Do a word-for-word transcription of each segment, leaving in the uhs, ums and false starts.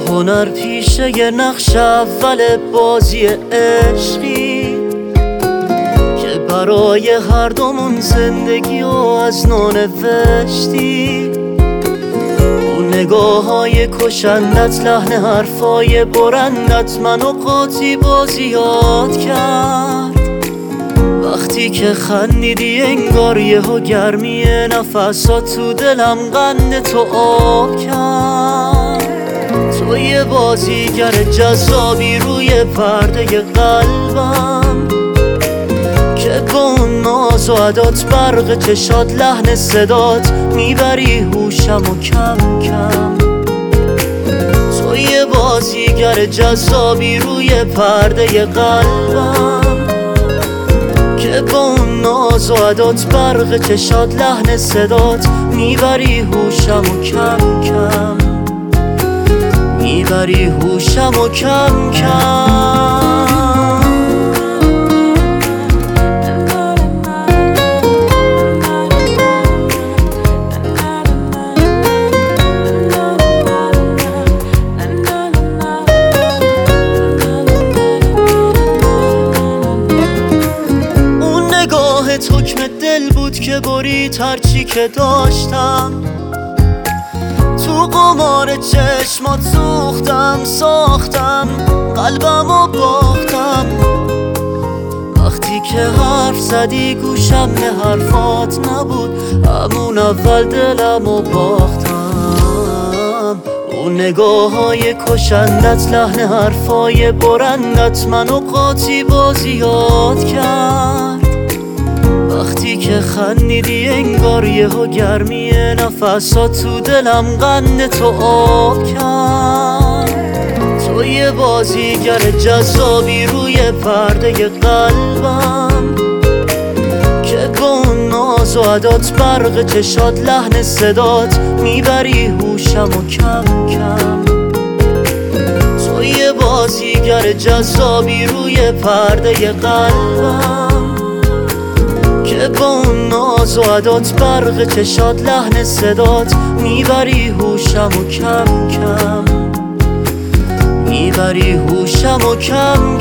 هنر پیشه یه نقش اول بازی عشقی که برای هر دومون زندگی و از نو نوشتی. اون نگاه های کشندت، لحن حرفای برندت منو قاطی بازی یاد کرد. وقتی که خندیدی انگار یهو گرمی نفسات تو دلم قند تو آب کرد. تو یه بازیگر جذابی روی پرده قلبم که با اون ناز و عدات، برق چشات، لحن صدات میبری هوشم و کم کم. تو یه بازیگر جذابی روی پرده قلبم که با اون ناز و عدات، برق چشات، لحن صدات میبری هوشم و کم کم، میبری هوشم و کم کم. اون نگاهت حکم دل بود که برید هرچی که داشتم. تو قمار چشمات سوختم، ساختم قلبم و باختم. وقتی که حرف زدی گوشم به حرفات نبود، همون اول دلم و باختم. اون نگاه های کشندت، لحن حرفای برندت منو قاطی بازی یاد کرد. وقتی که خندیدی انگار یهو گرمی نفسات تو دلم قند تو آب کرد. تو یه بازیگر جذابی روی پرده قلبم که با اون ناز و عدات، برق چشات، لحن صدات میبری هوشم و کم کم. تو یه بازیگر جذابی روی پرده قلبم که با اون ناز و عدات، برق چشات، لحن صدات میبری هوشم و کم کم، میبری هوشم و کم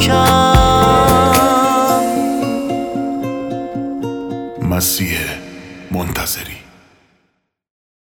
کم. مسیح منتظری.